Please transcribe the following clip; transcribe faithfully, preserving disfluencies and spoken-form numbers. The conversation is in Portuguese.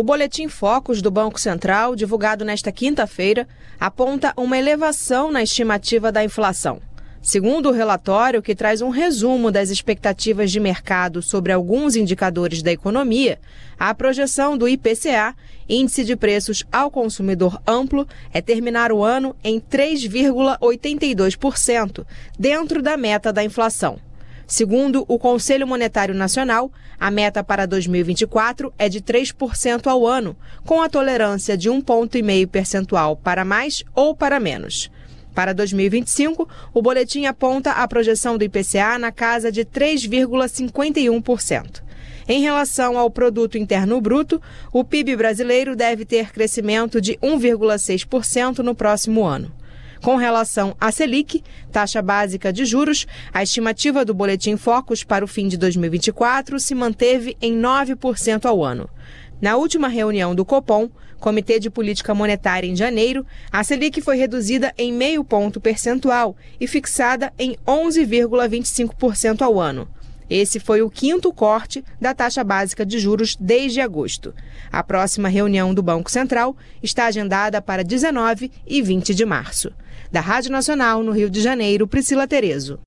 O Boletim Focus do Banco Central, divulgado nesta quinta-feira, aponta uma elevação na estimativa da inflação. Segundo o relatório, que traz um resumo das expectativas de mercado sobre alguns indicadores da economia, a projeção do I P C A, Índice de Preços ao Consumidor Amplo, é terminar o ano em três vírgula oitenta e dois por cento, dentro da meta da inflação. Segundo o Conselho Monetário Nacional, a meta para dois mil e vinte e quatro é de três por cento ao ano, com a tolerância de um vírgula cinco ponto percentual para mais ou para menos. Para dois mil e vinte e cinco, o boletim aponta a projeção do I P C A na casa de três vírgula cinquenta e um por cento. Em relação ao Produto Interno Bruto, o P I B brasileiro deve ter crescimento de um vírgula seis por cento no próximo ano. Com relação à Selic, taxa básica de juros, a estimativa do Boletim Focus para o fim de dois mil e vinte e quatro se manteve em nove por cento ao ano. Na última reunião do Copom, Comitê de Política Monetária em janeiro, a Selic foi reduzida em meio ponto percentual e fixada em onze vírgula vinte e cinco por cento ao ano. Esse foi o quinto corte da taxa básica de juros desde agosto. A próxima reunião do Banco Central está agendada para dezenove e vinte de março. Da Rádio Nacional, no Rio de Janeiro, Priscila Terezo.